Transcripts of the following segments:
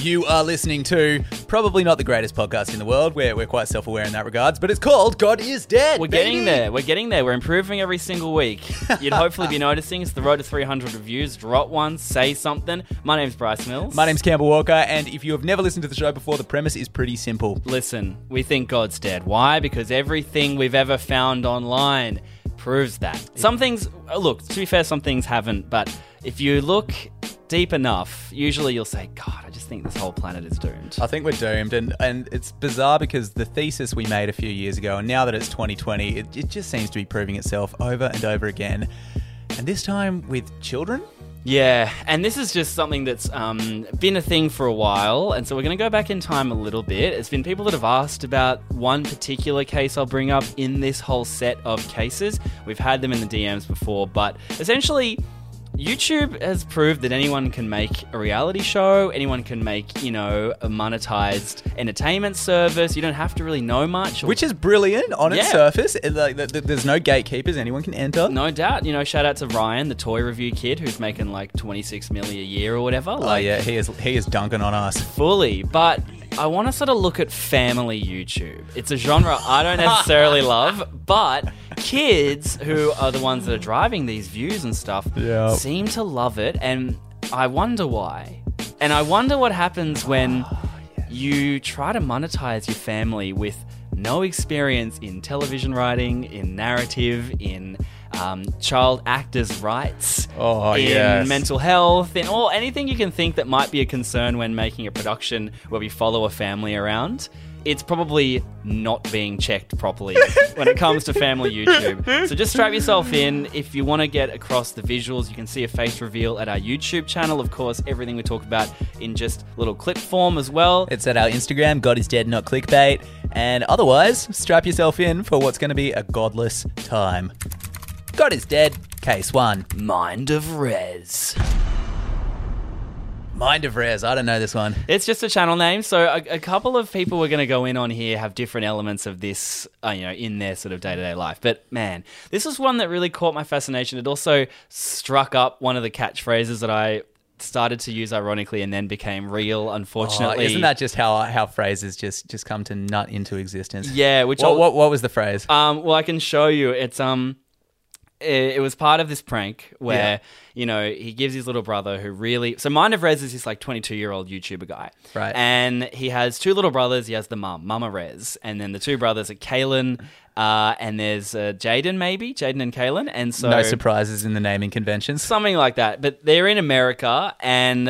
You are listening to probably not the greatest podcast in the world. We're quite self-aware in that regards, but it's called God is Dead. We're getting there. We're getting there. We're improving every single week. You'd hopefully be noticing. It's the road to 300 reviews. Drop one, say something. My name's Bryce Mills. My name's Campbell Walker, and if you have never listened to the show before, the premise is pretty simple. Listen, we think God's dead. Why? Because everything we've ever found online proves that. Some things, look, to be fair, some things haven't, but if you look deep enough, usually you'll say, God, I just think this whole planet is doomed. I think we're doomed, and it's bizarre because the thesis we made a few years ago, and now that it's 2020, it just seems to be proving itself over and over again. And this time with children? Yeah, and this is just something that's been a thing for a while, and so we're going to go back in time a little bit. It's been people that have asked about one particular case I'll bring up in this whole set of cases. We've had them in the DMs before, but essentially YouTube has proved that anyone can make a reality show, anyone can make, a monetized entertainment service. You don't have to really know much. Which is brilliant on its surface. There's no gatekeepers, anyone can enter. No doubt. Shout out to Ryan, the toy review kid, who's making like 26 million a year or whatever. He is dunking on us. Fully. But I want to sort of look at family YouTube. It's a genre I don't necessarily love, but kids who are the ones that are driving these views and stuff seem to love it, and I wonder why. And I wonder what happens when you try to monetize your family with no experience in television writing, in narrative, in child actors' rights, in mental health, in anything you can think that might be a concern when making a production where we follow a family around. It's probably not being checked properly when it comes to family YouTube. So just strap yourself in. If you want to get across the visuals, you can see a face reveal at our YouTube channel. Of course, everything we talk about in just little clip form as well. It's at our Instagram, God is Dead, not clickbait. And otherwise, strap yourself in for what's going to be a godless time. God is Dead, Case 1. Mind of Rez. Mind of Rez, I don't know this one. It's just a channel name, so a couple of people we're going to go in on here have different elements of this, in their sort of day-to-day life. But man, this was one that really caught my fascination. It also struck up one of the catchphrases that I started to use ironically and then became real, unfortunately. Isn't that just how phrases just come to nut into existence? Yeah. What was the phrase? Well, I can show you. It's it was part of this prank where, he gives his little brother who really... So Mind of Rez is this 22-year-old YouTuber guy. Right. And he has two little brothers. He has the Mama Rez. And then the two brothers are Kaylin and there's Jaden and Kaylin. And so... No surprises in the naming conventions. Something like that. But they're in America, and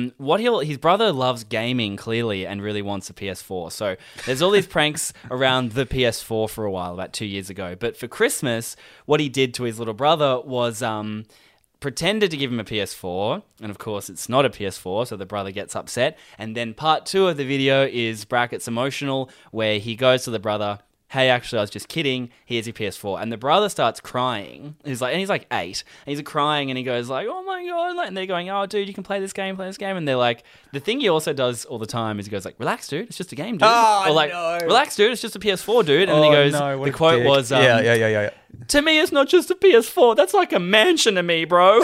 his brother loves gaming, clearly, and really wants a PS4. So there's all these pranks around the PS4 for a while, about 2 years ago. But for Christmas, what he did to his little brother was... pretended to give him a PS4, and of course it's not a PS4, so the brother gets upset. And then part 2 of the video is brackets emotional, where he goes to the brother, hey, actually, I was just kidding, here's your PS4. And the brother starts crying. He's like 8, and he's crying, and he goes like, oh my God, and they're going, oh dude, you can play this game. And they're like, the thing he also does all the time is he goes like, relax dude, it's just a game, dude. Or like, relax dude, it's just a PS4, dude. And then he goes, the quote was, yeah. To me, it's not just a PS4. That's like a mansion to me, bro.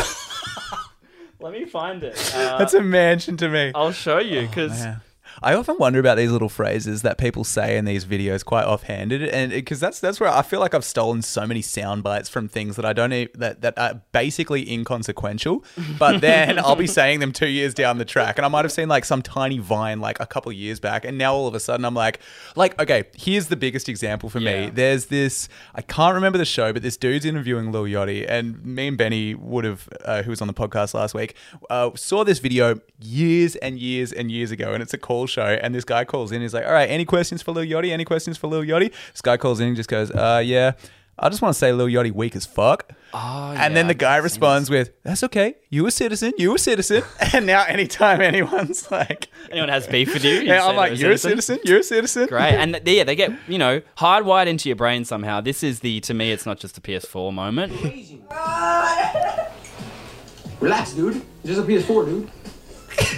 Let me find it. That's a mansion to me. I'll show you, because... I often wonder about these little phrases that people say in these videos quite offhanded, and because that's where I feel like I've stolen so many sound bites from things that I don't that are basically inconsequential, but then I'll be saying them 2 years down the track, and I might have seen like some tiny vine like a couple years back, and now all of a sudden I'm like okay, here's the biggest example for me. There's this, I can't remember the show, but this dude's interviewing Lil Yachty, and me and Benny would have, who was on the podcast last week, saw this video years and years and years ago, and it's a call show, and this guy calls in, he's like, all right, any questions for Lil Yachty? Any questions for Lil Yachty? This guy calls in and just goes, yeah, I just want to say Lil Yachty weak as fuck. And then the guy responds with, that's okay, you a citizen. And now anytime anyone's like... Anyone has beef with you? I'm like, you're a citizen. Great. And they get, hardwired into your brain somehow. This is to me, it's not just a PS4 moment. Relax, dude. It's just a PS4, dude.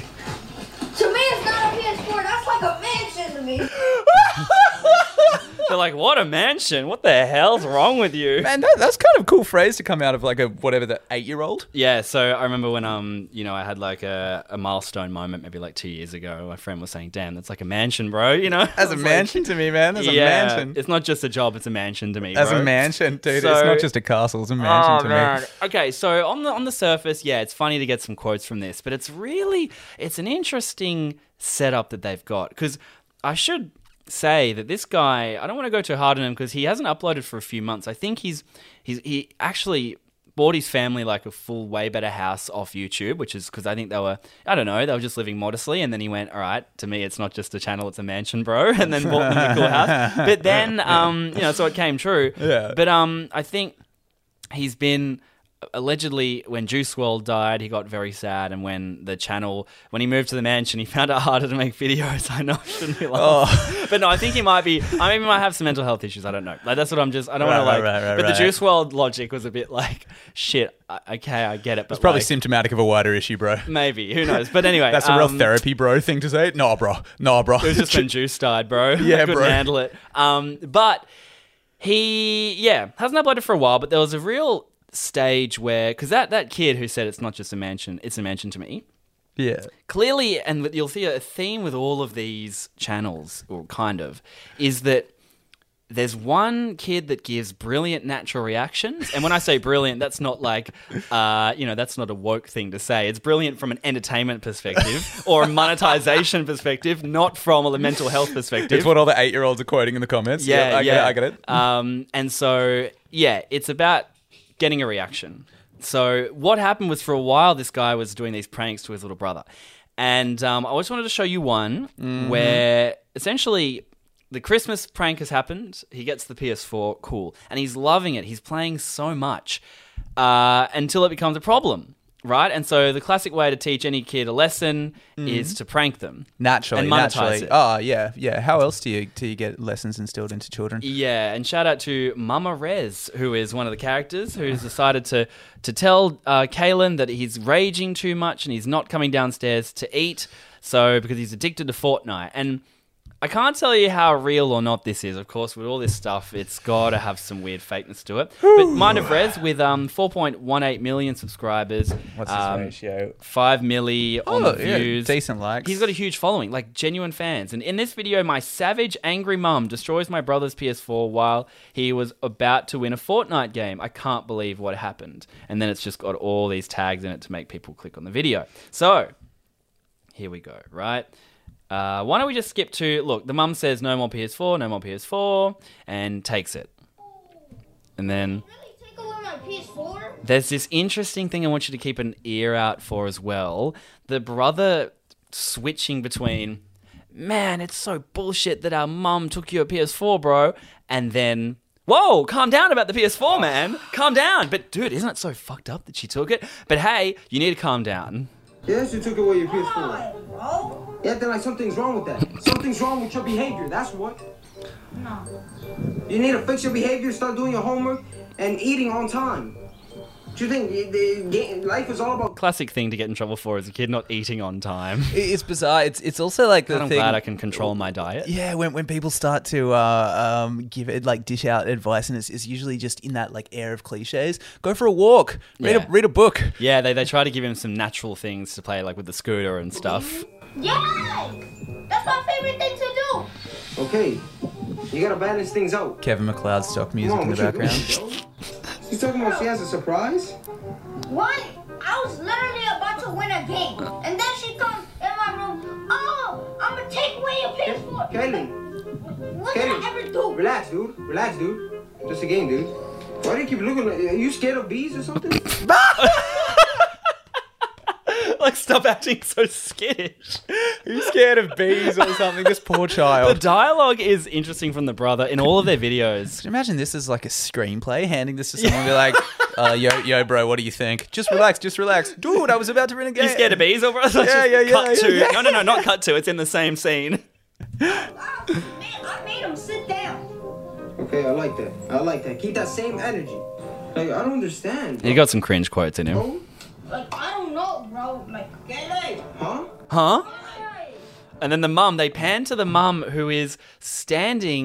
To me, it's not a PS4. That's like a mansion to me. The They're like, what a mansion. What the hell's wrong with you? Man, that's kind of a cool phrase to come out of like a whatever the 8-year-old. Yeah, so I remember when I had like a milestone moment maybe like 2 years ago. My friend was saying, "Damn, that's like a mansion, bro." You know, As a mansion to me, man. As a mansion. It's not just a job; it's a mansion to me. As bro. a mansion, dude. So- it's not just a castle; it's a mansion to me. Okay, so on the surface, yeah, it's funny to get some quotes from this, but it's an interesting setup that they've got, because I should say that this guy, I don't want to go too hard on him because he hasn't uploaded for a few months. I think he actually bought his family like a full way better house off YouTube, which is because I think they were just living modestly, and then he went, all right, to me it's not just a channel, it's a mansion, bro, and then bought them a cool house. But then so it came true. Yeah. But I think he's been allegedly, when Juice WRLD died, he got very sad, and when he moved to the mansion, he found it harder to make videos. I know I shouldn't be laughing, but no, I think he might have some mental health issues. I don't know. Like, that's what I'm just. I don't want to like. Right, but the Juice WRLD logic was a bit like, shit. Okay, I get it. But It's probably like, symptomatic of a wider issue, bro. maybe, who knows? But anyway, That's a real therapy bro thing to say. Nah, bro. It was just when Juice died, bro. Yeah, I couldn't bro. handle it. But he, hasn't uploaded for a while. But there was a real stage where, because that kid who said it's not just a mansion, it's a mansion to me. Yeah. Clearly, and you'll see a theme with all of these channels, or kind of, is that there's one kid that gives brilliant natural reactions. And when I say brilliant, that's not like, that's not a woke thing to say. It's brilliant from an entertainment perspective or a monetization perspective, not from a mental health perspective. It's what all the 8-year-olds are quoting in the comments. Yeah, I get it. And so, it's about getting a reaction. So what happened was, for a while, this guy was doing these pranks to his little brother. And I just wanted to show you one where essentially the Christmas prank has happened. He gets the PS4, cool. And he's loving it. He's playing so much until it becomes a problem, right? And so the classic way to teach any kid a lesson is to prank them. Naturally. And monetize it. Oh, yeah. How else do you get lessons instilled into children? Yeah, and shout out to Mama Rez, who is one of the characters, who's decided to tell Kalen that he's raging too much and he's not coming downstairs to eat, because he's addicted to Fortnite. And I can't tell you how real or not this is. Of course, with all this stuff, it's got to have some weird fakeness to it. But Mind of Rez, with 4.18 million subscribers, What's his ratio? 5 milli on the yeah, views. decent likes. He's got a huge following, like genuine fans. And in this video, my savage, angry mum destroys my brother's PS4 while he was about to win a Fortnite game. I can't believe what happened. And then it's just got all these tags in it to make people click on the video. So, here we go, right? Why don't we just skip to, look, the mum says no more PS4, and takes it. And then Really take away my PS4? there's this interesting thing I want you to keep an ear out for as well. The brother switching between, man, it's so bullshit that our mum took your PS4, bro, and then, whoa, calm down about the PS4, man. Calm down. But, dude, isn't it so fucked up that she took it? But, hey, you need to calm down. Yes, you took away your PS4. Why, bro? Yeah, then like something's wrong with that. Something's wrong with your behavior, that's what. No. You need to fix your behavior, start doing your homework, and eating on time. Do you think life is all about... Classic thing to get in trouble for as a kid, not eating on time. It's bizarre. It's also like the I'm thing. glad I can control my diet. Yeah, when people start to give it, like, dish out advice, and it's usually just in that like air of cliches. Go for a walk. Read a book. Yeah, they try to give him some natural things to play, like with the scooter and stuff. Yeah! That's my favorite thing to do! Okay, you gotta balance things out. Kevin McLeod stock music in the background. She's talking about she has a surprise? What? I was literally about to win a game. And then she comes in my room. Oh, I'm gonna take away your PS4. Kaylin, What did I ever do? relax, dude. Relax, dude. Just a game, dude. Why do you keep looking at... Are you scared of bees or something? Like, stop acting so skittish. Are you scared of bees or something? This poor The child. dialogue is interesting from the brother in all of their videos. Can you imagine this as like a screenplay, handing this to someone and be like, yo, bro, what do you think? Just relax. Dude, I was about to win a game. You scared of bees, or bro? Yeah. Cut to. No, not cut to. It's in the same scene. Man, I made him sit down. Okay, I like that. Keep that same energy. Like, I don't understand. You got some cringe quotes in him. Bro? Like, I don't know, bro. Like, get it. Huh? Huh? And then the mum, they pan to the mum who is standing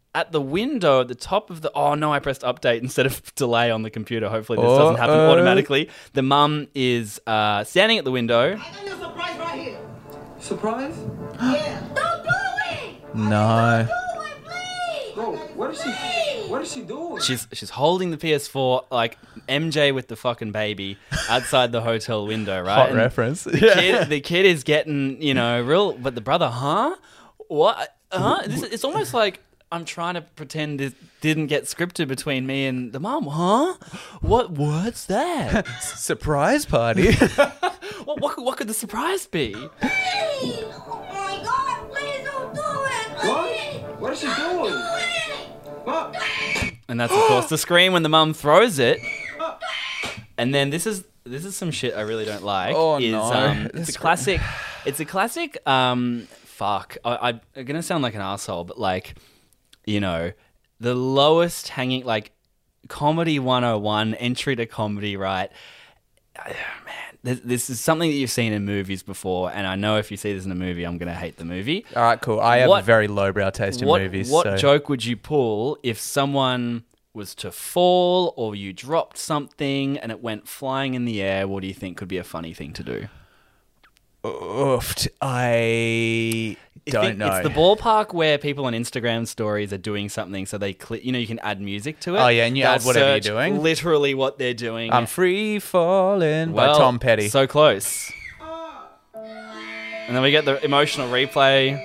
at the window at the top of the... Oh, no, I pressed update instead of delay on the computer. Hopefully this doesn't happen automatically. The mum is standing at the window. I got you a surprise right here. Surprise? Yeah. Don't do it! No. Do it, please! Bro, what is she doing? She's holding the PS4 like MJ with the fucking baby outside the hotel window, right? Hot And reference. the kid is getting, real... But the brother, huh? What? Huh? It's almost like... I'm trying to pretend it didn't get scripted between me and the mum. Huh? What's that? Surprise party. what could the surprise be? Please! Oh my God, please don't do it! Please! What is she doing? What? And that's of course the scream when the mum throws it. And then this is some shit I really don't like. Oh, is, no. It's a classic. It's a classic. Fuck. I'm gonna sound like an asshole, but like, the lowest hanging, like, comedy 101 entry to comedy, right? Man, this is something that you've seen in movies before, and I know if you see this in a movie, I'm going to hate the movie. All right, cool. I have a very lowbrow taste in movies. What joke would you pull if someone was to fall or you dropped something and it went flying in the air? What do you think could be a funny thing to do? Oofed. I don't know. It's the ballpark where people on Instagram stories are doing something, so they click. You can add music to it. Oh, yeah, and you add whatever you're search doing. Literally what they're doing. I'm free falling by Well, Tom Petty. So close. And then we get the emotional replay.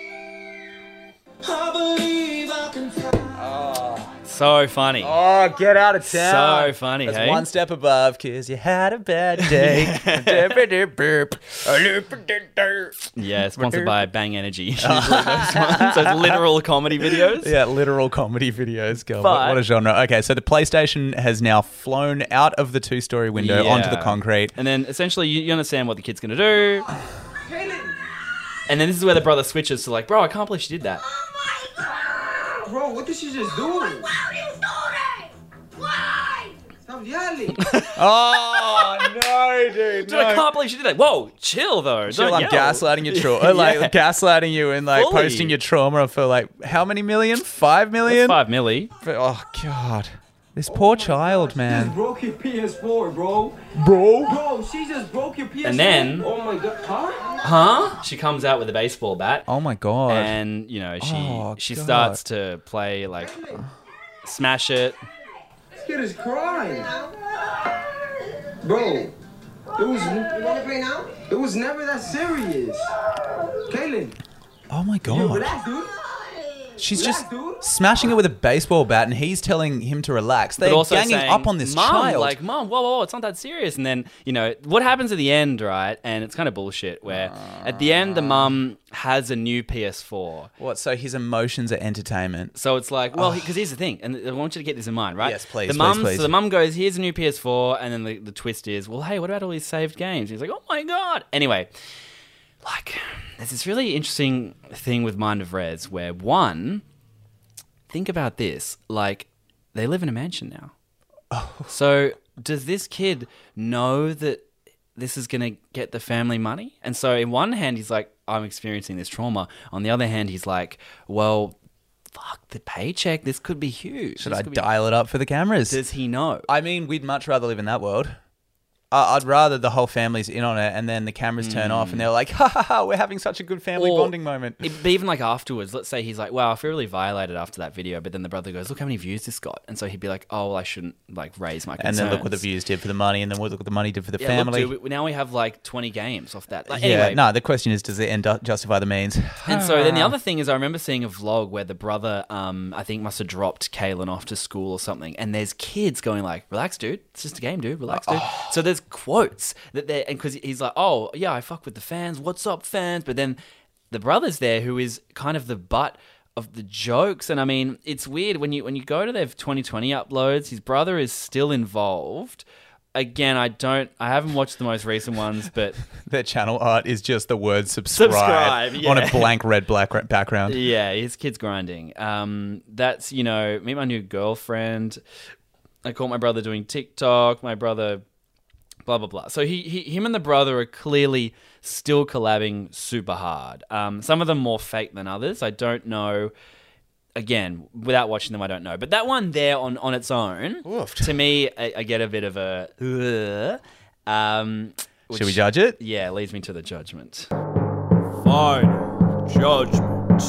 I believe I can fly. So funny. Oh, get out of town. So funny, That's hey? one step above, because you had a bad day. Yeah, sponsored by Bang Energy. Usually those ones, those literal comedy videos. Yeah, literal comedy videos. God, But- what a genre. Okay, so the PlayStation has now flown out of the two-story window onto the Yeah. concrete. And then essentially you understand what the kid's going to do. Kaylin! And then this is where the brother switches to like, bro, I can't believe she did that. Oh my God! Bro, what did she just do? Why would you do that? Why? Stop yelling. Oh, no, dude. Dude, I can't believe she did that. Whoa, chill though. Chill, Don't I'm yell. gaslighting your trauma. Like, Yeah. gaslighting you and like Fully. posting your trauma for like how many million? 5 million? That's 5 milli. Oh, God. This poor child, She just man. broke your PS4, bro. Bro? She just broke your PS4. And then- Oh my God. Huh? Huh? She comes out with a baseball bat. Oh, my God. And, Oh, she God. starts to play like smash it. This kid is crying. Bro, it was. You wanna play now? It was never that serious. Kaylin, Oh, my yo, God. relax, dude. She's Relax, just dude. smashing it with a baseball bat, and he's telling him to relax. They're But also ganging saying, up on this Mom, child. like, Mom, whoa, it's not that serious. And then, what happens at the end, right? And it's kind of bullshit where at the end, the mum has a new PS4. What? So his emotions are entertainment. So it's like, well, because here's the thing, and I want you to get this in mind, right? Yes, please, The mum, please. So the mum goes, here's a new PS4, and then the twist is, well, hey, what about all these saved games? He's like, oh my God. Anyway, like, there's this really interesting thing with Mind of Rez where one, think about this, like, they live in a mansion now. So does this kid know that this is going to get the family money? And so in one hand, he's like, I'm experiencing this trauma. On the other hand, he's like, well, fuck the paycheck. This could be huge. Should This I could be-" dial it up for the cameras? Does he know? I mean, we'd much rather live in that world. I'd rather the whole family's in on it, and then the cameras turn off, and they're like, ha ha ha, we're having such a good family Or bonding moment. But even like afterwards, let's say he's like, wow, I feel really violated after that video. But then the brother goes, look how many views this got. And so he'd be like, oh, well, I shouldn't like raise my And concerns. then look what the views did for the money, and then look what the money did for the Yeah, family. look, dude, now we have like 20 games off that. Like, Yeah, anyway, no, the question is, does the end justify the means? And so then the other thing is I remember seeing a vlog where the brother, I think must have dropped Kaylin off to school or something. And there's kids going like, relax, dude. It's just a game, dude. Relax, dude. So there's quotes that they're, and because he's like, oh, yeah, I fuck with the fans. What's up, fans? But then the brother's there who is kind of the butt of the jokes. And I mean, it's weird when you go to their 2020 uploads, his brother is still involved. Again, I haven't watched the most recent ones, but Their channel art is just the word subscribe, Subscribe, on yeah. a blank red black background. yeah, his kid's grinding. That's, meet my new girlfriend. I caught my brother doing TikTok. My brother, blah, blah, blah. So him and the brother are clearly still collabing super hard. Some of them more fake than others. I don't know. again, without watching them, I don't know. But that one there on its own, to me, I get a bit of a... which, should we judge it? Yeah, leads me to the judgment. Final judgment.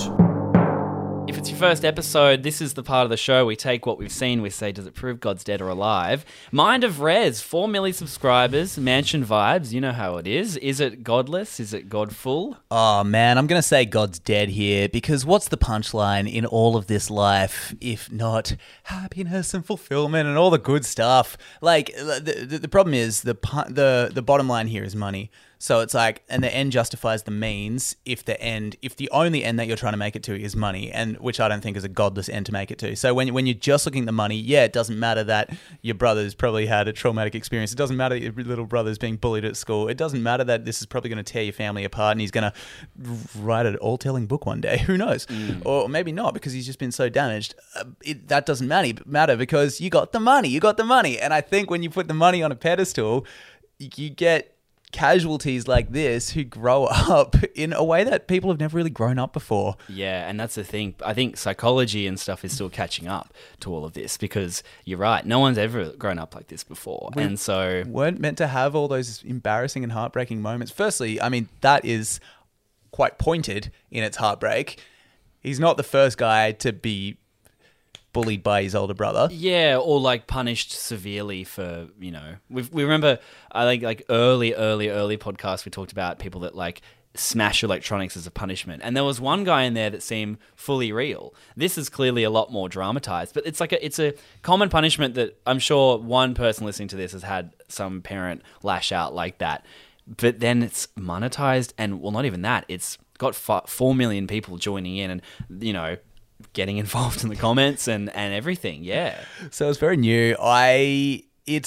If it's your first episode, this is the part of the show we take what we've seen, we say, does it prove God's dead or alive? Mind of Rez, 4 million subscribers, mansion vibes, you know how it is. Is it godless? Is it godful? Oh, man, I'm going to say God's dead here, because what's the punchline in all of this life, if not happiness and fulfillment and all the good stuff? Like, the problem is the bottom line here is money. So it's like, and the end justifies the means if the only end that you're trying to make it to is money, and which I don't think is a godless end to make it to. So when you're just looking at the money, yeah, it doesn't matter that your brother's probably had a traumatic experience. It doesn't matter that your little brother's being bullied at school. It doesn't matter that this is probably going to tear your family apart and he's going to write an all-telling book one day. Who knows? Or maybe not, because he's just been so damaged. That doesn't matter because you got the money. You got the money. And I think when you put the money on a pedestal, you get casualties like this who grow up in a way that people have never really grown up before. Yeah, and that's the thing. I think psychology and stuff is still catching up to all of this, because you're right, no one's ever grown up like this before. And so weren't meant to have all those embarrassing and heartbreaking moments. Firstly, I mean, that is quite pointed in its heartbreak. He's not the first guy to be bullied by his older brother. Yeah, or like punished severely for, you know, we remember, I think like early podcasts we talked about people that like smash electronics as a punishment. And there was one guy in there that seemed fully real. This is clearly a lot more dramatized, but it's a common punishment that I'm sure one person listening to this has had some parent lash out like that. But then it's monetized, and well, not even that. It's got 4 million people joining in and, you know, getting involved in the comments and everything. Yeah. So it's very new. I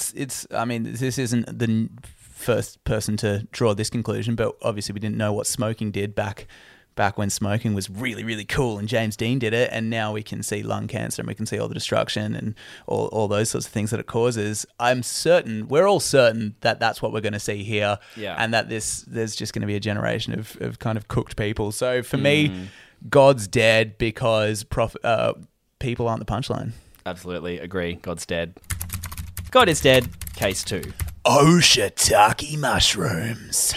mean, this isn't the first person to draw this conclusion, but obviously we didn't know what smoking did back when smoking was really, really cool, and James Dean did it, and now we can see lung cancer and we can see all the destruction and all those sorts of things that it causes. We're all certain that that's what we're going to see here, and that there's just going to be a generation of kind of cooked people. So for me, God's dead because people aren't the punchline. Absolutely agree. God's dead. God is dead. Case 2. Oh, shiitake mushrooms.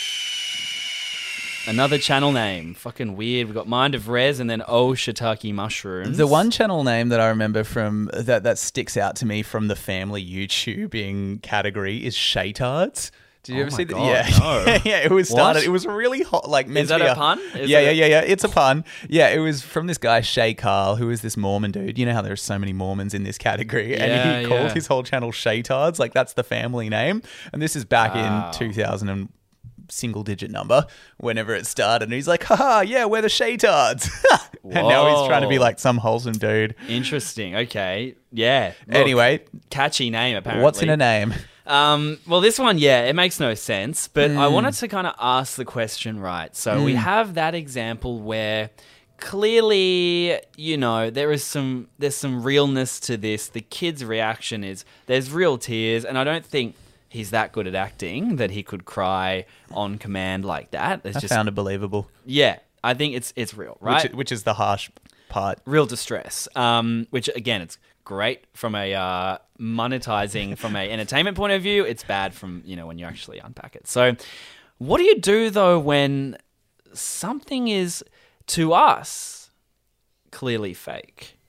Another channel name. Fucking weird. We've got Mind of Rez and then Oh Shiitake Mushrooms. The one channel name that I remember from that sticks out to me from the family YouTubing category is Shaytards. Did you ever see that? Yeah. No. Yeah, it was started. It was really hot. Like, is that a pun? Yeah. It's a pun. Yeah, it was from this guy, Shay Carl, who is this Mormon dude. You know how there's so many Mormons in this category. And he called his whole channel Shaytards. Like, that's the family name. And this is back in 2000 and single-digit number whenever it started. And he's like, haha, yeah, we're the Shaytards. And now he's trying to be like some wholesome dude. Interesting. Okay. Yeah. Look, anyway. Catchy name, apparently. What's in a name? Well, this one, it makes no sense, but I wanted to kind of ask the question right. So we have that example where clearly, you know, there's some realness to this. The kid's reaction is there's real tears, and I don't think he's that good at acting that he could cry on command like that. I found it believable. Yeah, I think it's real, right? Which is the harsh part. Real distress, which again, it's great from a monetizing from a entertainment point of view. It's bad from, you know, when you actually unpack it. So what do you do though when something is to us clearly fake,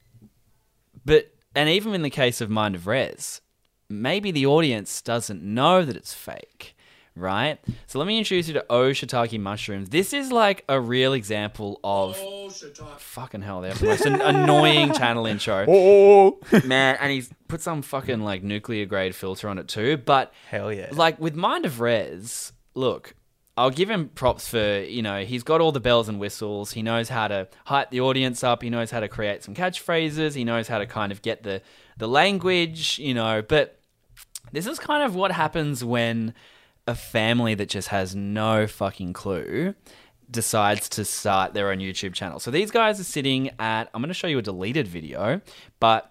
and even in the case of Mind of Rez, maybe the audience doesn't know that it's fake, right? So let me introduce you to Oh Shiitake Mushrooms. This is like a real example of fucking hell, they have the most annoying channel intro. Oh man, and he's put some fucking like nuclear grade filter on it too. But hell yeah, like with Mind of Rez, look, I'll give him props for, you know, he's got all the bells and whistles. He knows how to hype the audience up. He knows how to create some catchphrases. He knows how to kind of get the language, you know. But this is kind of what happens when a family that just has no fucking clue decides to start their own YouTube channel. So these guys are sitting at, I'm going to show you a deleted video, but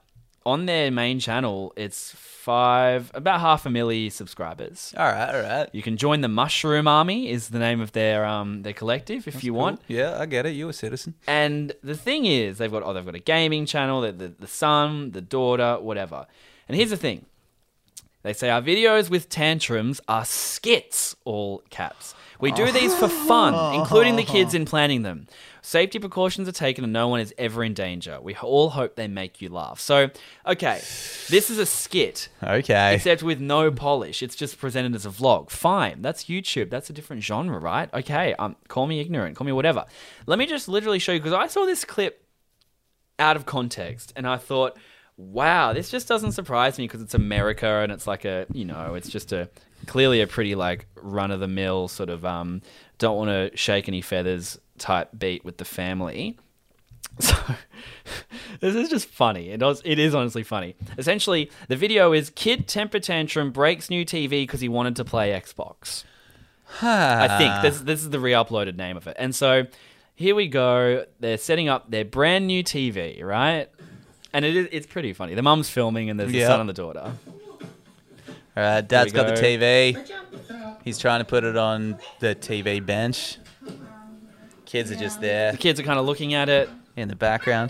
on their main channel, it's about 500,000 subscribers. All right. You can join the Mushroom Army is the name of their collective if you want. Yeah, I get it. You're a citizen. And the thing is, they've got a gaming channel, the son, the daughter, whatever. And here's the thing. They say our videos with tantrums are skits, all caps. We do these for fun, including the kids in planning them. Safety precautions are taken and no one is ever in danger. We all hope they make you laugh. So, okay, this is a skit. Okay. Except with no polish. It's just presented as a vlog. Fine. That's YouTube. That's a different genre, right? Okay, call me ignorant. Call me whatever. Let me just literally show you, because I saw this clip out of context and I thought, wow, this just doesn't surprise me because it's America and it's like it's just clearly a pretty like run-of-the-mill sort of don't want to shake any feathers type beat with the family. So this is just funny. It is honestly funny. Essentially, the video is kid temper tantrum breaks new TV because he wanted to play Xbox. I think this is the re-uploaded name of it. And so here we go. They're setting up their brand new TV, right? And it's pretty funny. The mum's filming and there's the son and the daughter. All right, Dad's got the TV. He's trying to put it on the TV bench. Kids are just there. The kids are kind of looking at it. In the background.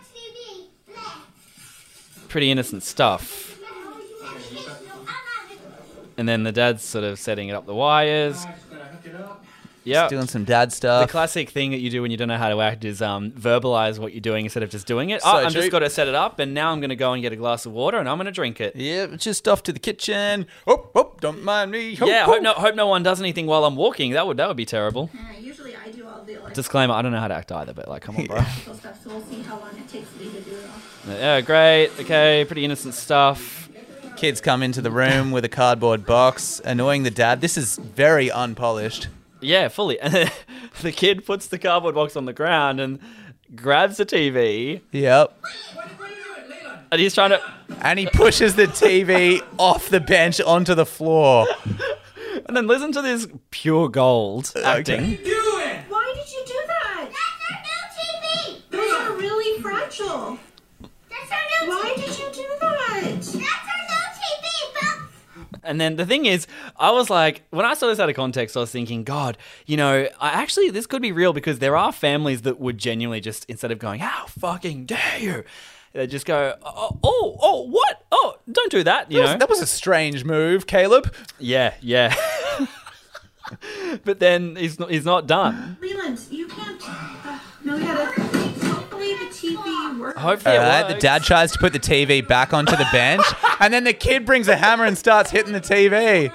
Pretty innocent stuff. And then the dad's sort of setting up the wires. Yeah, doing some dad stuff. The classic thing that you do when you don't know how to act is verbalize what you're doing instead of just doing it. So I'm just got to set it up, and now I'm going to go and get a glass of water, and I'm going to drink it. Yeah, just off to the kitchen. Oh, don't mind me. Hope no one does anything while I'm walking. That would be terrible. Usually I do all the Disclaimer: I don't know how to act either, but like, come on, bro. stuff, so we'll see how long it takes me to do it all. Yeah, great. Okay, pretty innocent stuff. Kids come into the room with a cardboard box, annoying the dad. This is very unpolished. Yeah, fully. And the kid puts the cardboard box on the ground and grabs the TV. Yep. And he's trying to... And he pushes the TV off the bench onto the floor. And then listen to this pure gold acting. Okay. Why did you do that? That's our new TV! Those are really fragile. That's our new Why did you do that? That's our new TV, Pop! And then the thing is, I was like, when I saw this out of context, I was thinking, God, this could be real because there are families that would genuinely just, instead of going, how fucking dare you, they just go, what? Oh, don't do that, That was a strange move, Caleb. Yeah. But then he's not done. Leland, you can't... no, hopefully the TV works. Hopefully it works. The dad tries to put the TV back onto the bench, and then the kid brings a hammer and starts hitting the TV.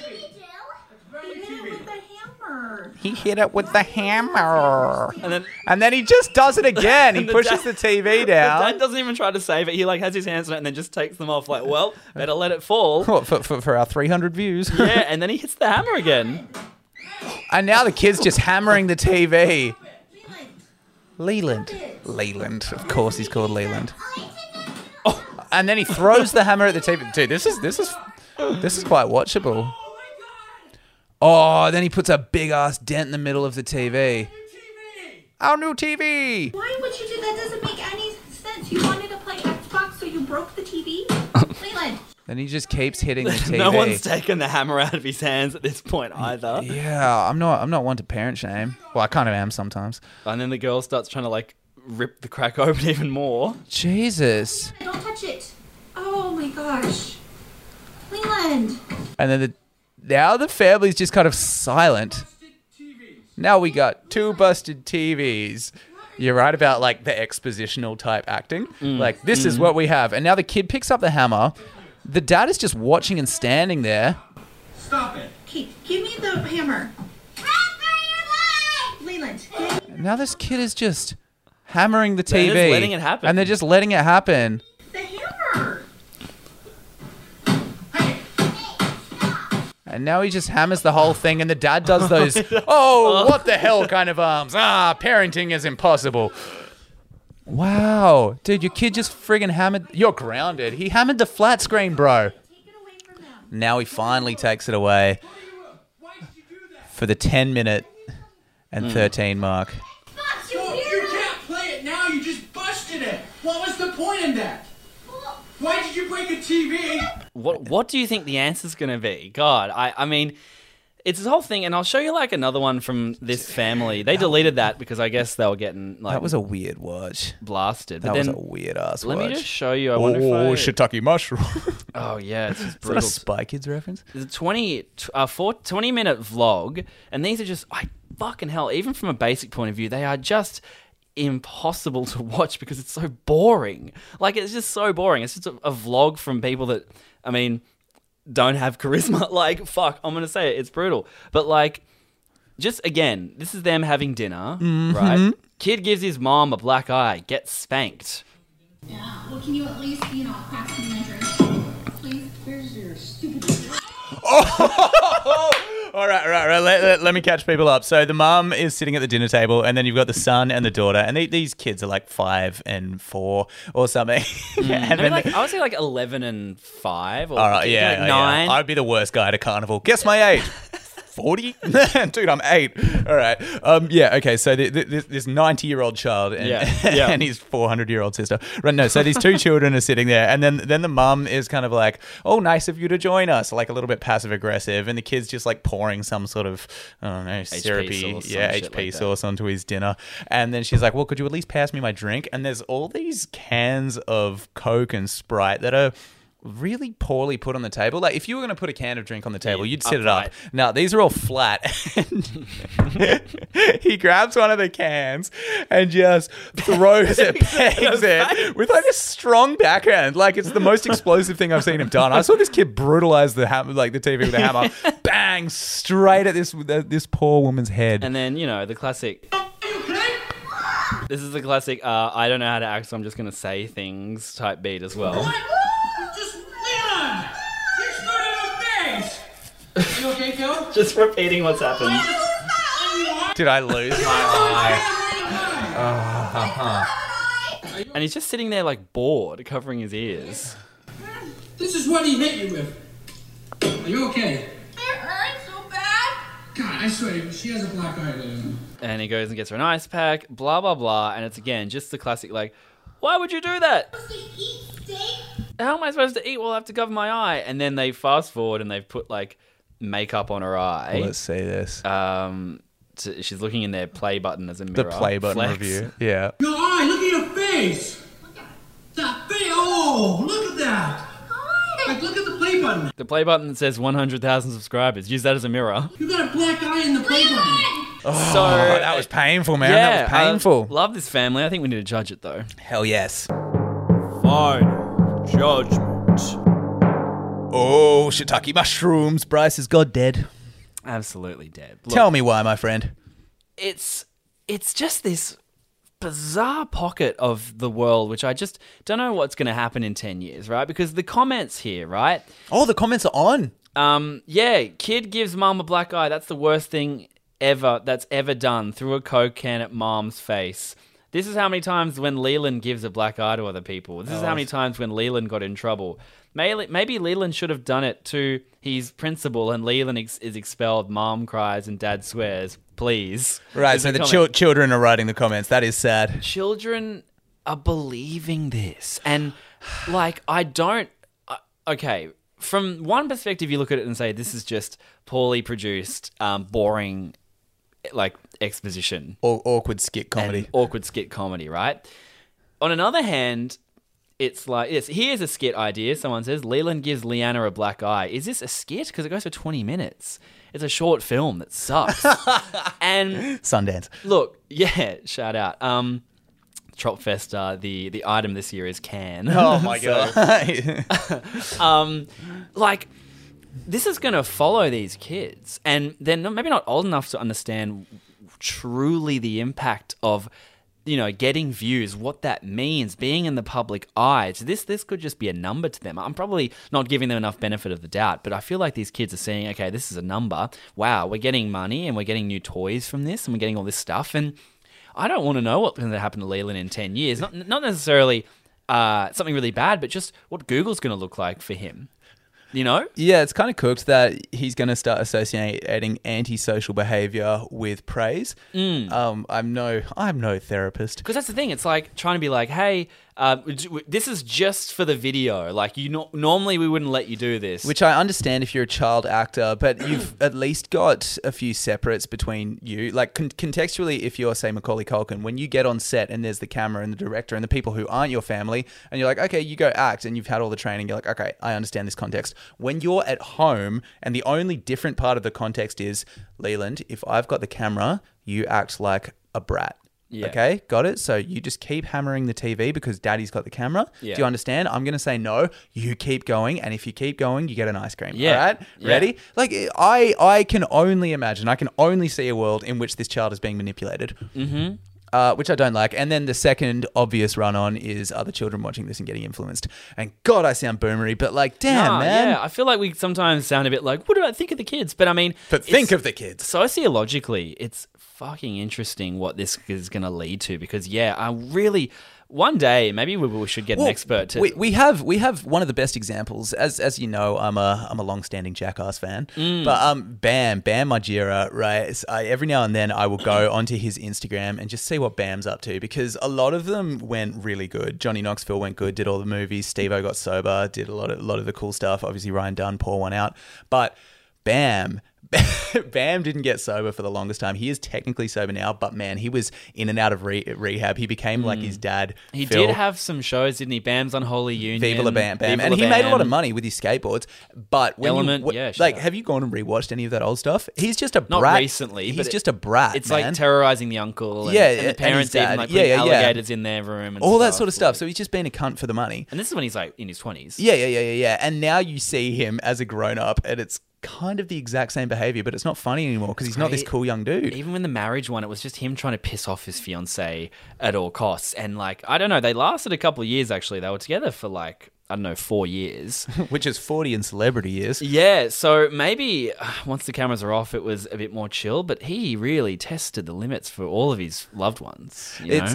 He hit it with the hammer. And then he just does it again. He pushes the TV down. The dad doesn't even try to save it. He has his hands on it and then just takes them off. Like, well, better let it fall. What, for our 300 views? Yeah, and then he hits the hammer again. And now the kid's just hammering the TV. Leland. Of course he's called Leland. Oh, and then he throws the hammer at the TV. Dude, this is quite watchable. Oh, then he puts a big ass dent in the middle of the TV. Our new TV. Why would you do that? Doesn't make any sense. You wanted to play Xbox, so you broke the TV? Leland. Then he just keeps hitting the TV. No one's taken the hammer out of his hands at this point either. Yeah, I'm not one to parent shame. Well, I kind of am sometimes. And then the girl starts trying to rip the crack open even more. Jesus. Don't touch it. Oh my gosh. Leland. And then now the family's just kind of silent. Now we got 2 busted TVs. You're right about the expositional type acting. This is what we have. And now the kid picks up the hammer. The dad is just watching and standing there. Stop it. Okay, give me the hammer. Run for your life! Leland. Now this kid is just hammering the They're TV. just letting it happen. And they're just letting it happen. The hammer. And now he just hammers the whole thing, and the dad does those, what the hell kind of arms. Parenting is impossible. Wow. Dude, your kid just friggin' hammered. You're grounded. He hammered the flat screen, bro. Take it away from them. Now he finally takes it away for the 10-minute and 13 mark. You can't play it now. You just busted it. What was the point in that? Well, Why did you break a TV? What do you think the answer's going to be? God, I mean, it's this whole thing, and I'll show you like another one from this family. They deleted that because I guess they were getting like That was a weird watch. blasted. That But was then a weird ass watch. let me just show you. I wonder if shiitake mushroom. Oh yeah, it's just Is that a brutal. Spy Kids reference? There's a 20-minute vlog, and these are just fucking hell. Even from a basic point of view, they are just impossible to watch because it's so boring. Like, it's just so boring. It's just a vlog from people that, I mean, don't have charisma. Like, fuck, I'm gonna say it. It's brutal. But like, just again, this is them having dinner, right? Kid gives his mom a black eye, gets spanked. Yeah. Well, can you at least, pass me my drink? Please? Where's your stupid... All right. Let me catch people up. So the mum is sitting at the dinner table, and then you've got the son and the daughter, and these kids are like 5 and 4 or something. And Maybe I would say like 11 and 5 or all right, yeah, like 9. I'd be the worst guy at a carnival. Guess my age. 40? Dude, I'm 8. All right. Yeah, okay. So this 90-year-old child and, and his 400-year-old sister. Right, no, so these two children are sitting there, and then the mum is kind of like, oh, nice of you to join us, like a little bit passive-aggressive, and the kid's just like pouring some sort of, I don't know, syrupy, HP sauce onto his dinner. And then she's like, well, could you at least pass me my drink? And there's all these cans of Coke and Sprite that are really poorly put on the table. Like, if you were going to put a can of drink on the table, you'd sit it up. Now, these are all flat. He grabs one of the cans and just throws it, pegs it with like a strong backhand. Like, it's the most explosive thing I've seen him done. I saw this kid brutalize the TV with a hammer. Bang! Straight at this poor woman's head. And then, the classic... This is the classic, I don't know how to act, so I'm just going to say things type beat as well. You okay, Phil? Just repeating what's happened. Did I lose my eye? And he's just sitting there like bored, covering his ears. This is what he hit you with. Are you okay? It hurts so bad. God, I swear, she has a black eye there. And he goes and gets her an ice pack, blah, blah, blah. And it's, again, just the classic, like, why would you do that? Supposed to eat steak? How am I supposed to eat? Well, I have to cover my eye. And then they fast forward and they've put, like, makeup on her eye. Let's see this. She's looking in their play button as a mirror. The play button Flex. review. Yeah. Your eye, look at your face. That face, oh, look at that. Like, look at the play button. The play button that says 100,000 subscribers. Use that as a mirror. You got a black eye in the play button. Oh, So that was painful, man. Yeah, That was painful. love this family. I think we need to judge it, though. Hell yes. Final judgment. Oh, shiitake mushrooms. Bryce is God dead. Absolutely dead. Look, Tell me why, my friend. it's just this bizarre pocket of the world, which I just don't know what's going to happen in 10 years, right? Because the comments here, right? Oh, the comments are on. Yeah, kid gives mom a black eye. That's the worst thing that's ever done. Threw a Coke can at mom's face. This is how many times when Leland gives a black eye to other people. This is how many times when Leland got in trouble. Maybe Leland should have done it to his principal, and Leland is expelled. Mom cries and dad swears. Please. Right, so the children are writing the comments. That is sad. Children are believing this. And, like, I don't... okay, from one perspective, you look at it and say, this is just poorly produced, boring, like, exposition. Or awkward skit comedy. And awkward skit comedy, right? On another hand... It's like, yes, here's a skit idea. Someone says, Leland gives Leanna a black eye. Is this a skit? Because it goes for 20 minutes. It's a short film that sucks. And Sundance. look, yeah, shout out. Tropfest, the item this year is can. Oh my God. Like, this is going to follow these kids. And they're maybe not old enough to understand truly the impact of getting views, what that means, being in the public eye. So this could just be a number to them. I'm probably not giving them enough benefit of the doubt, but I feel like these kids are saying, okay, this is a number. Wow, we're getting money and we're getting new toys from this and we're getting all this stuff. And I don't want to know what's going to happen to Leland in 10 years. Not necessarily something really bad, but just what Google's going to look like for him. Yeah, it's kind of cooked that he's going to start associating antisocial behavior with praise. I'm no therapist. Because that's the thing. It's like trying to be like, hey, This is just for the video. Like, normally we wouldn't let you do this. Which I understand if you're a child actor, but you've at least got a few separates between you. Like, contextually, if you're, say, Macaulay Culkin, when you get on set and there's the camera and the director and the people who aren't your family, and you're like, okay, you go act, and you've had all the training, you're like, okay, I understand this context. When you're at home and the only different part of the context is, Leland, if I've got the camera, you act like a brat. Yeah. Okay, got it? So you just keep hammering the TV because daddy's got the camera. Yeah. Do you understand? I'm going to say no. You keep going. And if you keep going, you get an ice cream. Yeah. All right? Ready? Yeah. Like, I can only imagine, I can only see a world in which this child is being manipulated. Mm-hmm. Which I don't like. And then the second obvious run-on is other children watching this and getting influenced. And God, I sound boomery, but like, damn, man. Yeah, I feel like we sometimes sound a bit like, what do I think of the kids? But I mean... But think of the kids. Sociologically, it's fucking interesting what this is going to lead to because, yeah, I really... One day, maybe we should get an expert to... We have one of the best examples. As you know, I'm a long-standing Jackass fan. But Bam Margera, right? So every now and then I will go onto his Instagram and just see what Bam's up to because a lot of them went really good. Johnny Knoxville went good, did all the movies. Steve-O got sober, did a lot of the cool stuff. Obviously, Ryan Dunn, pour one out. But Bam didn't get sober for the longest time. He is technically sober now, but man, he was in and out of rehab. He became like his dad. He Phil. did have some shows, didn't he? Bam's Unholy Union. Viva La Bam Bam. Viva And La he made a lot of Bam. money with his skateboards. But when Element, you, yeah, like, sure. have you gone and rewatched any of that old stuff? He's just a Not brat. recently. He's but just a brat, It's man. like terrorizing the uncle and, Yeah, and the and parents his dad. even like Yeah, putting yeah, yeah. alligators in their room and all that sort of stuff. So he's just been a cunt for the money. And this is when he's like in his 20s. Yeah. And now you see him as a grown-up and it's kind of the exact same behavior, but it's not funny anymore because he's not this cool young dude. Even when the marriage one, it was just him trying to piss off his fiancée at all costs. And like, I don't know, they lasted a couple of years actually. They were together for like, I don't know, 4 years. Which is 40 in celebrity years. Yeah, so maybe once the cameras are off, it was a bit more chill, but he really tested the limits for all of his loved ones. You know?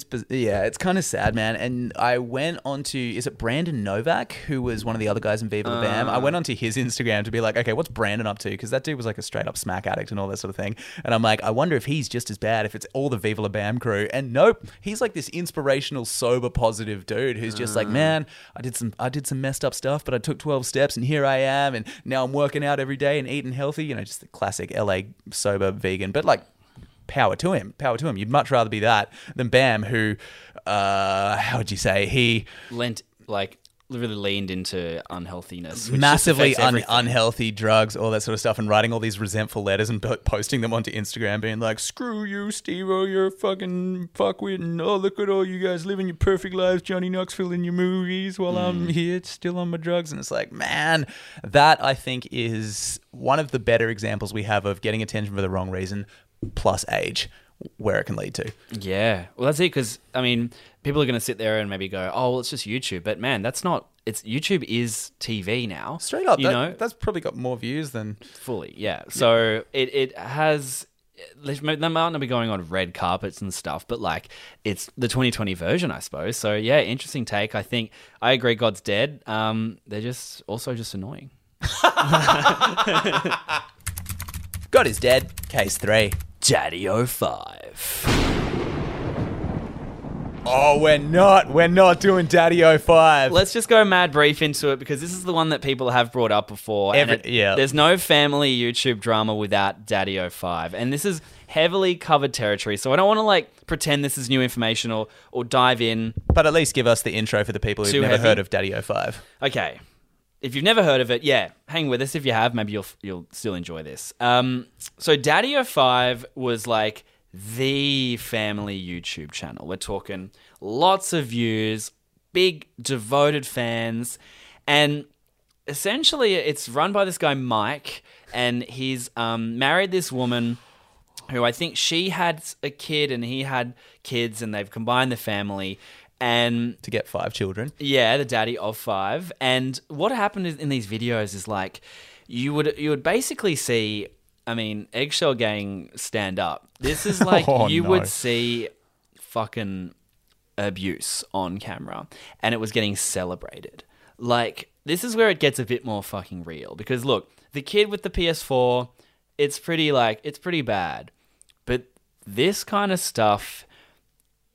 It's kind of sad, man. And I went on to, is it Brandon Novak, who was one of the other guys in Viva La Bam? I went onto his Instagram to be like, okay, what's Brandon up to? Because that dude was like a straight up smack addict and all that sort of thing. And I'm like, I wonder if he's just as bad, if it's all the Viva La Bam crew. And nope, he's like this inspirational, sober, positive dude who's just like, man, I did some messed up stuff, but I took 12 steps and here I am. And now I'm working out every day and eating healthy. You know, just the classic LA sober vegan. But like, power to him. You'd much rather be that than Bam, who, how would you say, he really leaned into unhealthiness. Which massively just affects everything. unhealthy drugs, all that sort of stuff, and writing all these resentful letters and posting them onto Instagram being like, screw you, Steve-O, you're a fucking fuckwit, and oh, look at all you guys living your perfect lives, Johnny Knoxville in your movies while I'm here still on my drugs. And it's like, man, that I think is one of the better examples we have of getting attention for the wrong reason plus age, where it can lead to. Yeah. Well, that's it, because, I mean, people are going to sit there and maybe go, oh, well, it's just YouTube. But, man, that's not... YouTube is TV now. Straight up, you know? that's probably got more views than... Fully, yeah. So it has... They might not be going on red carpets and stuff, but, like, it's the 2020 version, I suppose. So, yeah, interesting take. I think... I agree God's dead. They're just also just annoying. God is dead. Case 3. Daddy-O-5. Oh, we're not doing Daddy-O-5. Let's just go mad brief into it, because this is the one that people have brought up before. There's no family YouTube drama without Daddy-O-5. And this is heavily covered territory, so I don't want to like pretend this is new information or dive in. But at least give us the intro for the people who've never heard of Daddy-O-5. Okay. If you've never heard of it, yeah, hang with us. If you have, maybe you'll still enjoy this. So Daddy-O-5 was like the family YouTube channel. We're talking lots of views, big devoted fans, and essentially it's run by this guy Mike, and he's married this woman who I think she had a kid and he had kids, and they've combined the family. And to get 5 children. Yeah, the daddy of 5. And what happened in these videos is like you would basically see, I mean, Eggshell Gang stand up. This is like would see fucking abuse on camera, and it was getting celebrated. Like, this is where it gets a bit more fucking real, because look, the kid with the PS4, it's pretty bad. But this kind of stuff,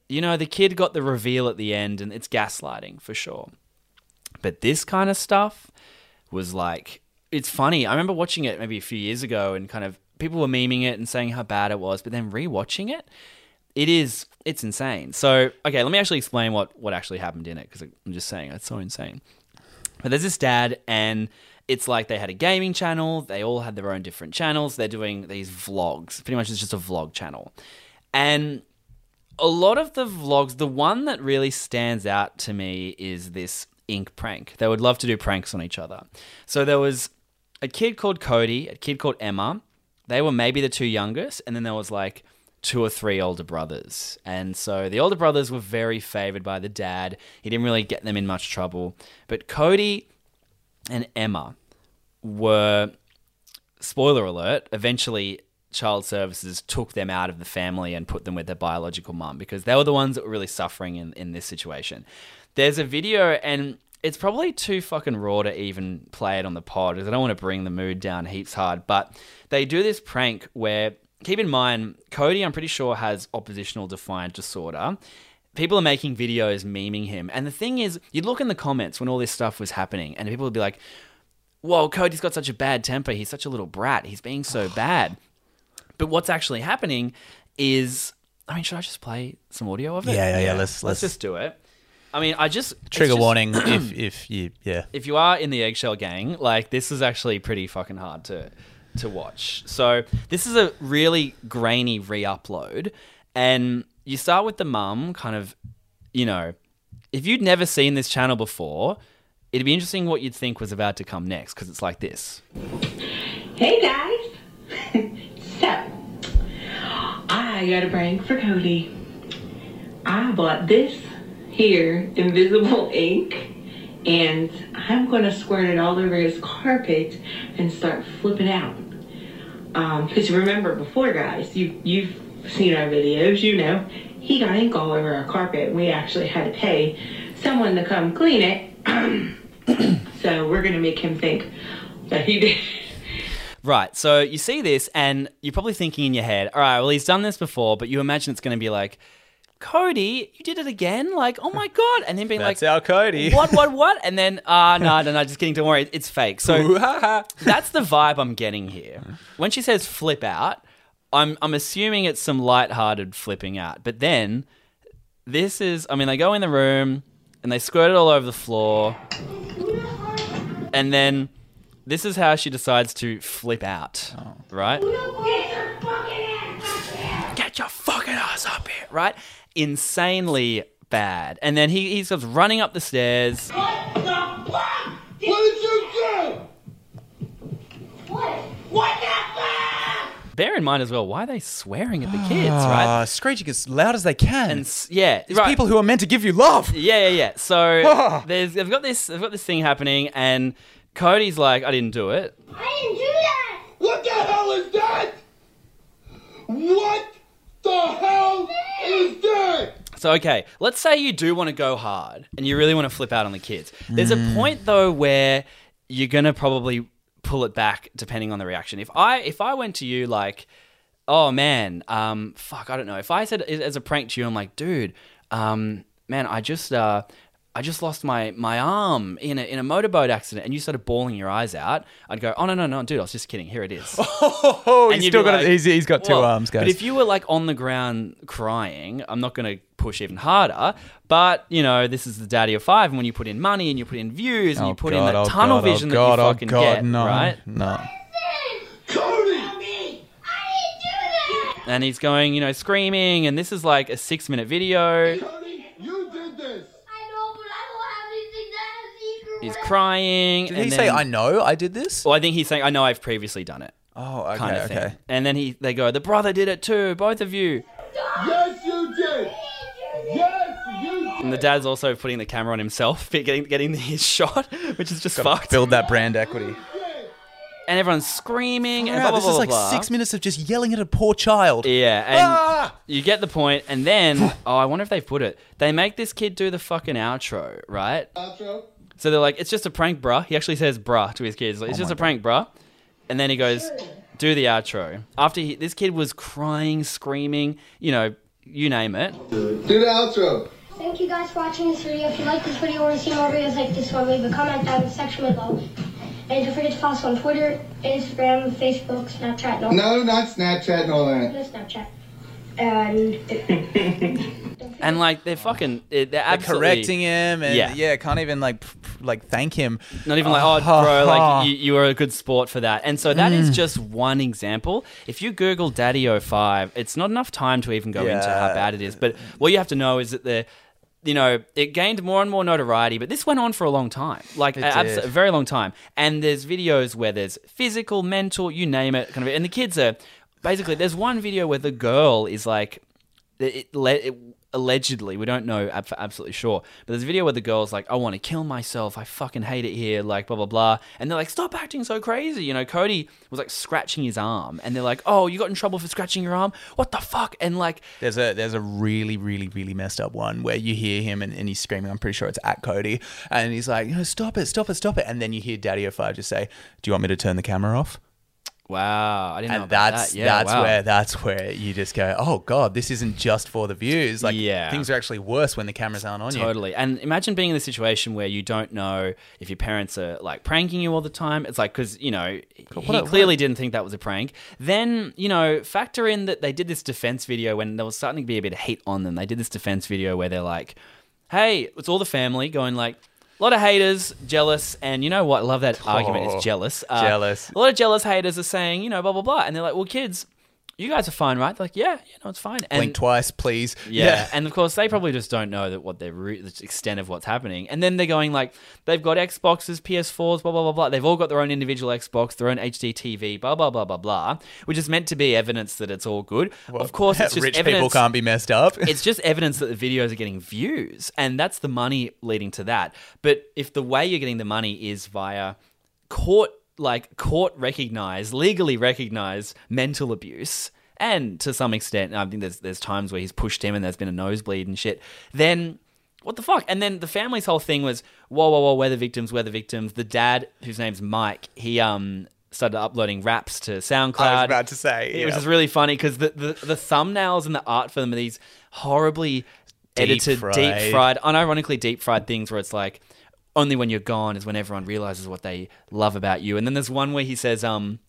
the kid got the reveal at the end and it's gaslighting for sure. But this kind of stuff was like, it's funny. I remember watching it maybe a few years ago and kind of people were memeing it and saying how bad it was, but then rewatching it, it's insane. So, okay, let me actually explain what actually happened in it because I'm just saying it's so insane. But there's this dad and it's like they had a gaming channel. They all had their own different channels. They're doing these vlogs. Pretty much it's just a vlog channel. And a lot of the vlogs, the one that really stands out to me is this ink prank. They would love to do pranks on each other. So there was a kid called Cody, a kid called Emma. They were maybe the two youngest. And then there was like 2 or 3 older brothers. And so the older brothers were very favored by the dad. He didn't really get them in much trouble. But Cody and Emma were, spoiler alert, eventually Child Services took them out of the family and put them with their biological mum because they were the ones that were really suffering in this situation. There's a video, and it's probably too fucking raw to even play it on the pod because I don't want to bring the mood down heaps hard, but they do this prank where, keep in mind, Cody, I'm pretty sure, has oppositional defiant disorder. People are making videos memeing him. And the thing is, you'd look in the comments when all this stuff was happening and people would be like, whoa, Cody's got such a bad temper. He's such a little brat. He's being so bad. But what's actually happening is, I mean, should I just play some audio of it? Yeah. Let's just do it. I mean, trigger warning if you are in the Eggshell Gang, like this is actually pretty fucking hard to watch. So this is a really grainy re-upload, and you start with the mum, kind of, if you'd never seen this channel before, it'd be interesting what you'd think was about to come next because it's like this. Hey guys. So, I got a prank for Cody. I bought this here invisible ink and I'm going to squirt it all over his carpet and start flipping out. Because remember before, guys, you've seen our videos, he got ink all over our carpet. We actually had to pay someone to come clean it. So we're going to make him think that he did. Right, so you see this and you're probably thinking in your head, all right, well, he's done this before, but you imagine it's going to be like, Cody, you did it again? Like, oh my God. And then being That's like, our Cody. What? And then, no, just kidding, don't worry, it's fake. So that's the vibe I'm getting here. When she says flip out, I'm assuming it's some lighthearted flipping out. But then this is, they go in the room and they squirt it all over the floor. And then this is how she decides to flip out, right? Get your fucking ass up here, right? Insanely bad. And then he starts running up the stairs. What the fuck? What did you do? What the fuck? Bear in mind as well, why are they swearing at the kids, right? Screeching as loud as they can. And These people who are meant to give you love. Yeah. So they've got this thing happening, and Cody's like, I didn't do it. I didn't do that. What the hell is that? What the hell is that? So, okay, let's say you do want to go hard and you really want to flip out on the kids. There's a point, though, where you're going to probably pull it back depending on the reaction. If I went to you like, oh, man, I don't know. If I said as a prank to you, I'm like, dude, man, I just lost my arm in a motorboat accident, and you started bawling your eyes out, I'd go, oh, no, dude, I was just kidding. Here it is. Oh, and he's still got he's got two arms, guys. But if you were like on the ground crying, I'm not going to push even harder. But, this is the daddy of 5, and when you put in money and you put in views and you put in that tunnel vision that you fucking get, right? No. Cody! I didn't do that. And he's going, screaming, and this is like a 6-minute video. Cody, you did this! I know, but I don't have anything that has secret. He's crying. Did he say, I know I did this? Well, I think he's saying, I know I've previously done it. Oh, okay, kind of thing. okay. And then they go, the brother did it too, both of you. Yes, you did! Yes, you did! And the dad's also putting the camera on himself, getting his shot, which is just fucked. Build that brand equity. And everyone's screaming. And Wow, blah, this blah, is blah, like blah. 6 minutes of just yelling at a poor child. Yeah, and you get the point. And then, I wonder if they've put it. They make this kid do the fucking outro, right? Outro? So they're like, it's just a prank, bruh. He actually says bruh to his kids. Like, it's just a prank, bruh. And then he goes, do the outro. After this kid was crying, screaming, you name it. Do the outro. Thank you guys for watching this video. If you like this video or want to see more videos like this one, leave a comment down in the section below. And don't forget to follow us on Twitter, Instagram, Facebook, Snapchat. No, not Snapchat and all that. No Snapchat. And like they're absolutely correcting him and yeah, can't even like thank him. Not even like, oh, bro, like you were a good sport for that. And so that is just one example. If you Google Daddy05, it's not enough time to even go into how bad it is. But what you have to know is that it gained more and more notoriety, but this went on for a long time, like a very long time. And there's videos where there's physical, mental, you name it, kind of. And the kids are basically. There's one video where the girl is like, allegedly, we don't know for absolutely sure, but there's a video where the girl's like, I want to kill myself, I fucking hate it here, like blah blah blah, and they're like, stop acting so crazy. Cody was like scratching his arm, and they're like, oh, you got in trouble for scratching your arm, what the fuck? And like there's a really really really messed up one where you hear him and he's screaming, I'm pretty sure it's at Cody, and he's like, stop it, and then you hear Daddy05 just say, do you want me to turn the camera off? Wow, I didn't know about that. Yeah, that's where you just go, oh god, this isn't just for the views. Like things are actually worse when the cameras aren't on you. Totally. And imagine being in a situation where you don't know if your parents are like pranking you all the time. It's like, because he clearly didn't think that was a prank. Then factor in that they did this defense video when there was starting to be a bit of hate on them. They did this defense video where they're like, hey, it's all the family going like, a lot of haters, jealous, and you know what? I love that argument. It's jealous. Jealous. A lot of jealous haters are saying, blah, blah, blah. And they're like, well, kids, you guys are fine, right? They're like, yeah, it's fine. And blink twice, please. Yeah. And of course, they probably just don't know that the extent of what's happening. And then they're going like, they've got Xboxes, PS4s, blah, blah, blah, blah. They've all got their own individual Xbox, their own HD TV, blah, blah, blah, blah, blah, which is meant to be evidence that it's all good. Well, of course, it's just rich evidence. People can't be messed up. It's just evidence that the videos are getting views, and that's the money leading to that. But if the way you're getting the money is via legally recognized mental abuse, and to some extent, I think there's times where he's pushed him and there's been a nosebleed and shit, then what the fuck? And then the family's whole thing was, whoa, we're the victims. The dad, whose name's Mike, he started uploading raps to SoundCloud. I was about to say. It was just really funny because the thumbnails and the art for them are these horribly edited, deep-fried, unironically deep-fried things where it's like, only when you're gone is when everyone realizes what they love about you. And then there's one where he says,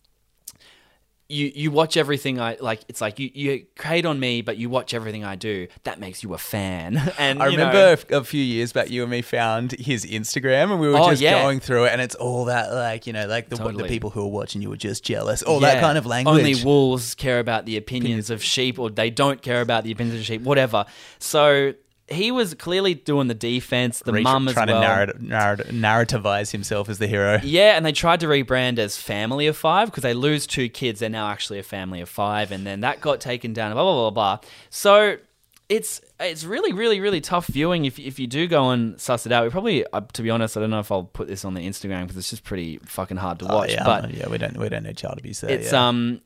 You watch everything I like. It's like you hate on me, but you watch everything I do. That makes you a fan. And I remember a few years back, you and me found his Instagram, and we were just going through it, and it's all that the people who are watching you are just jealous, all that kind of language. Only wolves care about the opinions of sheep, or they don't care about the opinions of sheep, whatever. So he was clearly doing the defense. The mum as well. Trying to narrativize himself as the hero. Yeah, and they tried to rebrand as Family of Five because they lose 2 kids. They're now actually a family of 5, and then that got taken down. Blah blah blah blah. So it's really really really tough viewing if you do go and suss it out. We probably, to be honest, I don't know if I'll put this on the Instagram because it's just pretty fucking hard to watch. We don't need child abuse there. It's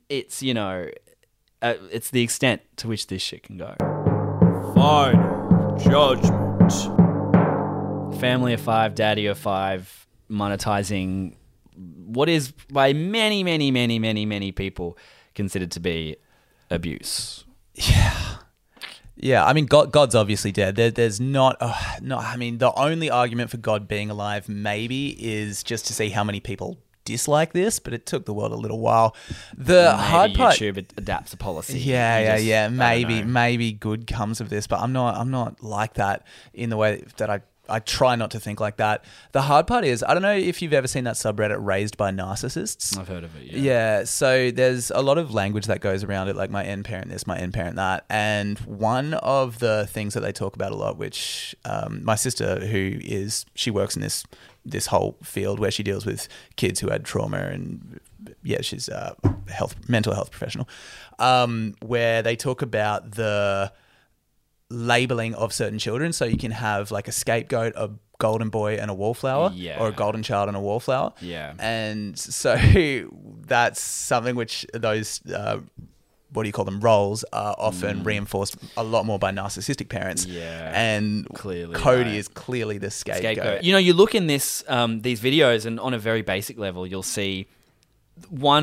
it's the extent to which this shit can go. Fine. Judgment. Family of 5, Daddy of 5, monetizing what is by many, many, many, many, many people considered to be abuse. Yeah. I mean, God's obviously dead. There's not. I mean, the only argument for God being alive maybe is just to see how many people dislike this, but it took the world a little while. Hard part, YouTube adapts a policy. Yeah. Maybe good comes of this, but I'm not like that in the way that I try not to think like that. The hard part is, I don't know if you've ever seen that subreddit Raised by Narcissists. I've heard of it, Yeah, so there's a lot of language that goes around it, like my end parent this, my end parent that. And one of the things that they talk about a lot, which my sister, she works in this whole field where she deals with kids who had trauma, and she's a mental health professional, where they talk about the labeling of certain children. So you can have like a scapegoat, a golden boy and a wallflower, or a golden child and a wallflower. Yeah. And so that's something which those what do you call them, roles are often reinforced a lot more by narcissistic parents. Yeah. And clearly, Cody is clearly the scapegoat. You look in these videos, and on a very basic level, you'll see one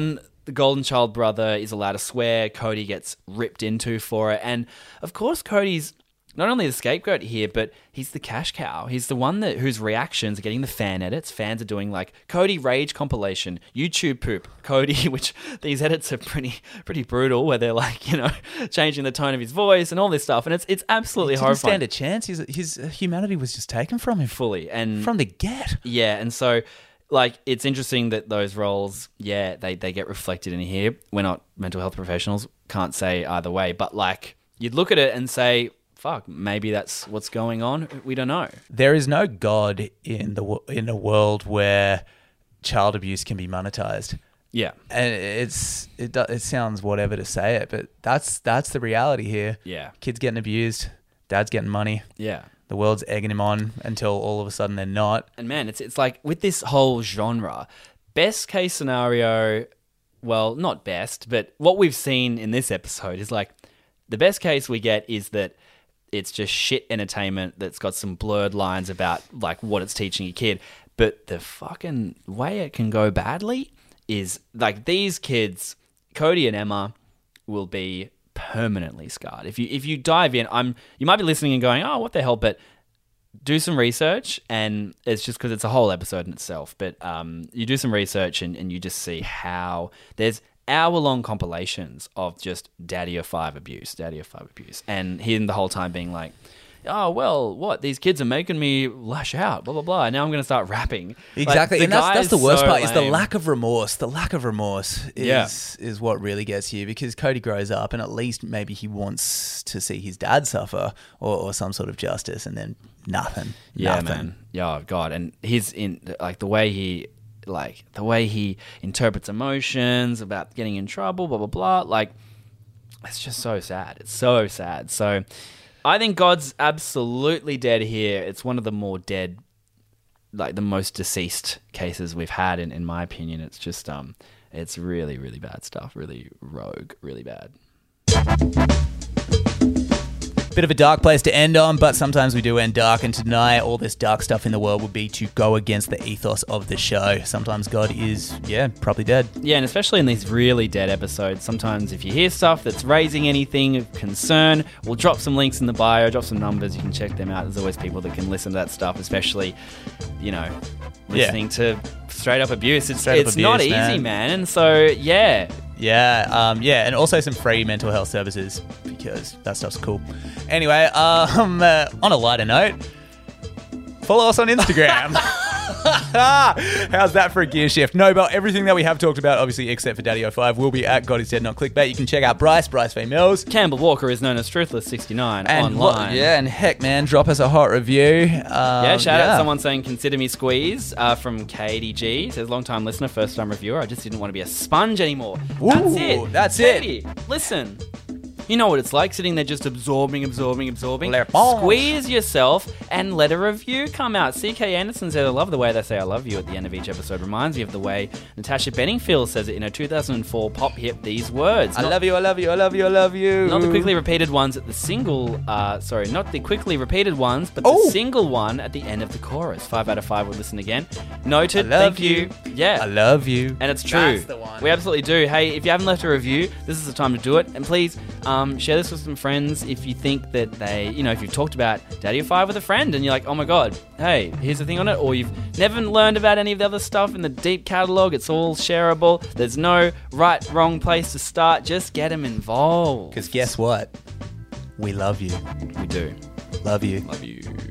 the Golden Child brother is allowed to swear. Cody gets ripped into for it. And, of course, Cody's not only the scapegoat here, but he's the cash cow. He's the one whose reactions are getting the fan edits. Fans are doing like Cody rage compilation, YouTube poop, Cody, which these edits are pretty brutal, where they're like, changing the tone of his voice and all this stuff. And it's absolutely horrifying. He didn't stand a chance. His humanity was just taken from him. Fully. And from the get. Yeah. And so, like, it's interesting that those roles, they get reflected in here. We're not mental health professionals. Can't say either way. But, like, you'd look at it and say, fuck, maybe that's what's going on. We don't know. There is no God in a world where child abuse can be monetized. Yeah, and it sounds whatever to say it, but that's the reality here. Yeah, kids getting abused, dad's getting money. Yeah, the world's egging him on until all of a sudden they're not. And man, it's like with this whole genre, best case scenario. Well, not best, but what we've seen in this episode is like the best case we get is that it's just shit entertainment that's got some blurred lines about like what it's teaching a kid. But the fucking way it can go badly is like these kids, Cody and Emma, will be permanently scarred. If you dive in, you might be listening and going, oh, what the hell? But do some research, and it's just because it's a whole episode in itself. But you do some research and you just see how there's hour-long compilations of just Daddy of Five abuse, and him the whole time being like, oh, well, what? These kids are making me lash out, blah, blah, blah. And now I'm going to start rapping. Exactly. Like, and that's the worst part, lame. is the lack of remorse. The lack of remorse is what really gets you, because Cody grows up and at least maybe he wants to see his dad suffer or some sort of justice, and then nothing. Yeah, nothing. man. Yeah, God. And he's in, like, the way he interprets emotions about getting in trouble, blah, blah, blah. Like, it's just so sad. It's so sad. So I think God's absolutely dead here. It's one of the more dead, like the most deceased cases we've had, in my opinion. It's just, it's really, really bad stuff. Really rogue, really bad. Bit of a dark place to end on, but sometimes we do end dark, and tonight all this dark stuff in the world would be to go against the ethos of the show. Sometimes God is, probably dead. Yeah, and especially in these really dead episodes, sometimes if you hear stuff that's raising anything of concern, we'll drop some links in the bio, drop some numbers, you can check them out. There's always people that can listen to that stuff, especially, listening to straight up abuse. It's not easy, man. And so, yeah. Yeah, and also some free mental health services, because that stuff's cool. Anyway, on a lighter note, follow us on Instagram. How's that for a gear shift? No, but everything that we have talked about, obviously, except for Daddy 05, will be at God Is Dead Not Clickbait. You can check out Bryce V. Mills. Campbell Walker is known as Truthless69 online. And heck, man, drop us a hot review. Shout out someone saying, consider me squeeze, from KDG. Says, long-time listener, first-time reviewer. I just didn't want to be a sponge anymore. Ooh, that's it. Katie, listen. You know what it's like, sitting there just absorbing. Squeeze yourself and let a review come out. CK Anderson said, I love the way they say I love you at the end of each episode. Reminds me of the way Natasha Bedingfield says it in her 2004 pop hit These Words. I love you, I love you, I love you, I love you. Not the quickly repeated ones at the single, not the quickly repeated ones, but the single one at the end of the chorus. 5 out of 5 will listen again. Noted, thank you. Yeah. I love you. And it's true. That's the one. We absolutely do. Hey, if you haven't left a review, this is the time to do it. And please, share this with some friends if you think that they, if you've talked about Daddy of Five with a friend and you're like, oh my God, hey, here's the thing on it, or you've never learned about any of the other stuff in the deep catalogue, it's all shareable. There's no right, wrong place to start. Just get them involved. Because guess what? We love you. We do. Love you. Love you.